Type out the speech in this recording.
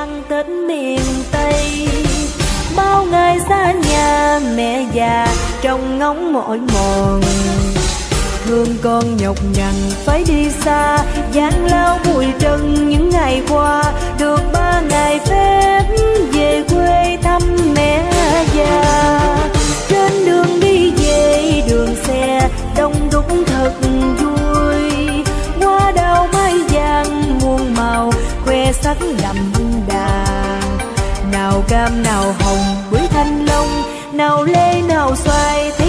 ăn Tết miền Tây. Bao ngày xa nhà mẹ già trông ngóng mỏi mòn, thương con nhọc nhằn phải đi xa, gian lao bụi trần những ngày qua. Được 3 ngày phép về quê thăm mẹ già. Trên đường đi về đường xe đông đúc thật vui, hoa đào mai vàng muôn màu khoe sắc đậm đà. Nào cam nào hồng bưởi thanh long, nào lê nào xoài